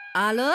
Alo?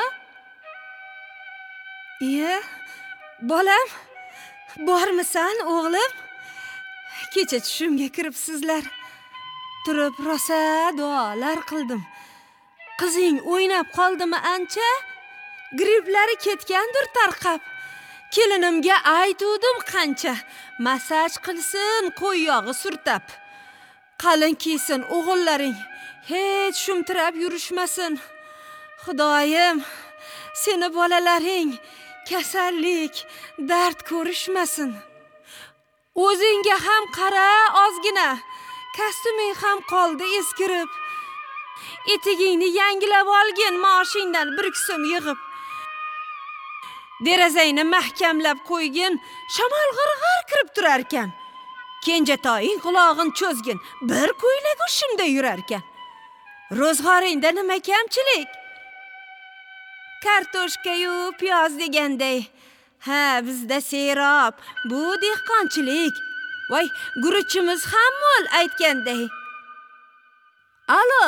Iye, bolam, bormisan o'g'lim? Kecha tushimga kiribsizlar. Turib rosa duolar qildim. Qizing o'ynab qoldimi ancha? Gripplari ketgandir tarqab. Kelinimga aytuvdim qancha. Massaj qilsin, qo'y yog'i surtab. Qalin kiysin o'g'illaring, hech shumtirab yurishmasin. Xudoyim, seni bolalaring kasallik, dard ko'rishmasin. O'zingga ham qara ozgina. Kostyuming ham qoldi eskirib. Etigingni yangilab olgin maoshingdan 1 so'm yig'ib. Derazangni mahkamlab qo'ygin, shamol g'irg'ir kirib turar ekan. Kenjatoying qulog'in cho'zgin, bir ko'ylak ushimda yurar ekan. Ro'zg'oringda nima kamchilik? Kartoshka-yu piyoz deganday. Ha, bizda serob, bu dehqonchilik. Voy, guruchimiz ham mo'l aytganday. Alo?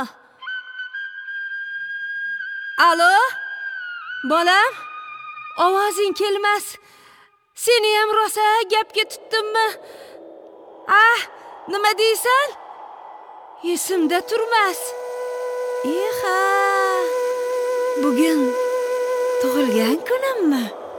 Alo? Bolam, ovozing kelmas. Seni ham rosa gapga tutdimmi? Nima deysan? Esimda turmas. Eha, bugun tug'ilgan kunimmi?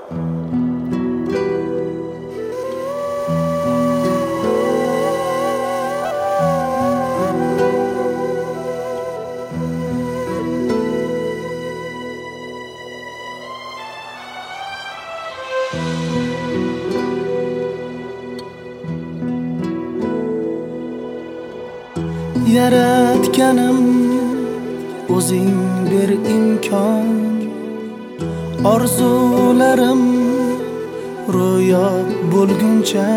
Yaratganim o'zing bir imkon, orzularim ro'yob bo'lguncha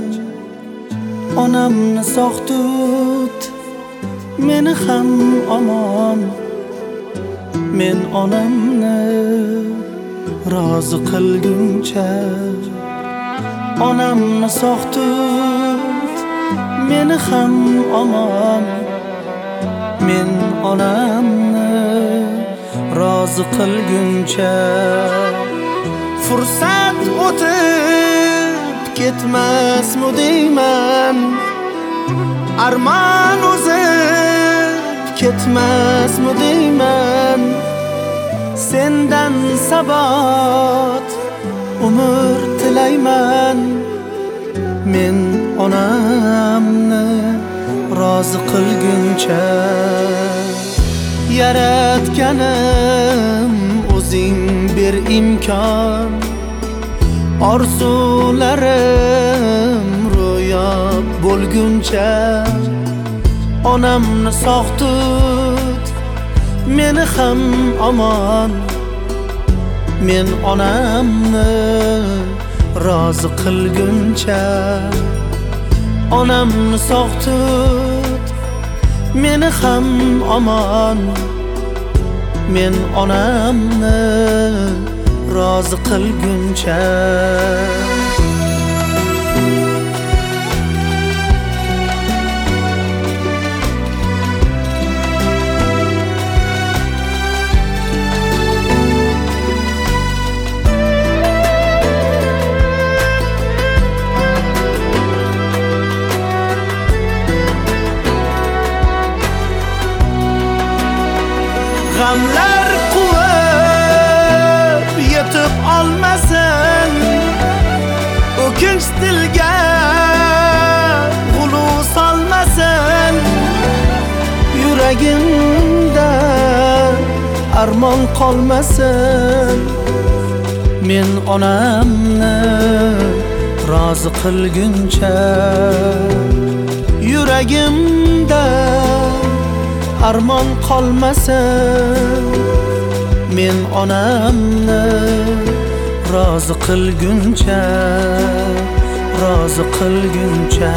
onamni sog' tut, meni ham omon, men onamni rozi qilguncha. Onamni sog' tut, meni ham omon, men onamni rozi qilguncha. Fursat o'tib ketmasmi deyman, armon o'zib ketmasmi deyman. Sendan sabot umr tilayman, men onamni rozi qilguncha. Yaratganim o'zing bir imkon, orzularim ro'yob bo'lguncha. Onamni sog' tut, meni ham omon, men onamni rozi qilguncha. Onamni sog' tut, meni ham omon, men onamni rozi qilguncha. G'amlar quvib yetib olmasin, o'kinch dilga g'ulu solmasin. Yuragimda armon qolmasin, men onamni rozi qilguncha. Yuragimda armon qolmasin, men onamni rozi qilguncha, rozi qilguncha.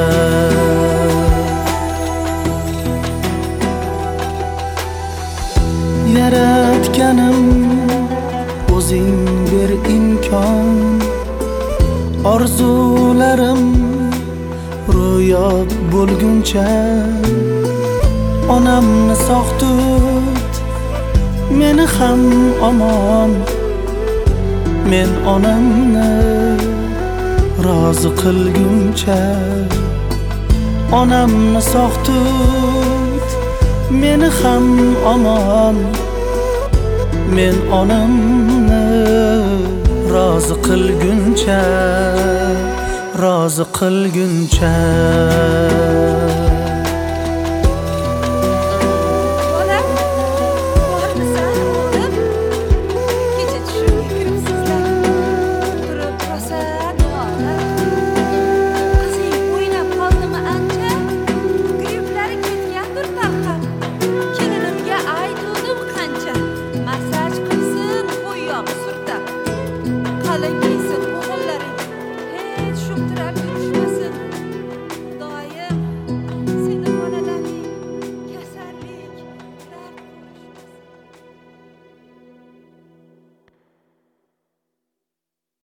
Yaratganim o'zing bir imkon, orzularim ro'yob bo'lguncha. Onamni sog' tut, meni ham omon, men onamni rozi qilguncha. Onamni sog' tut, meni ham omon, men onamni rozi qilguncha, rozi qilguncha.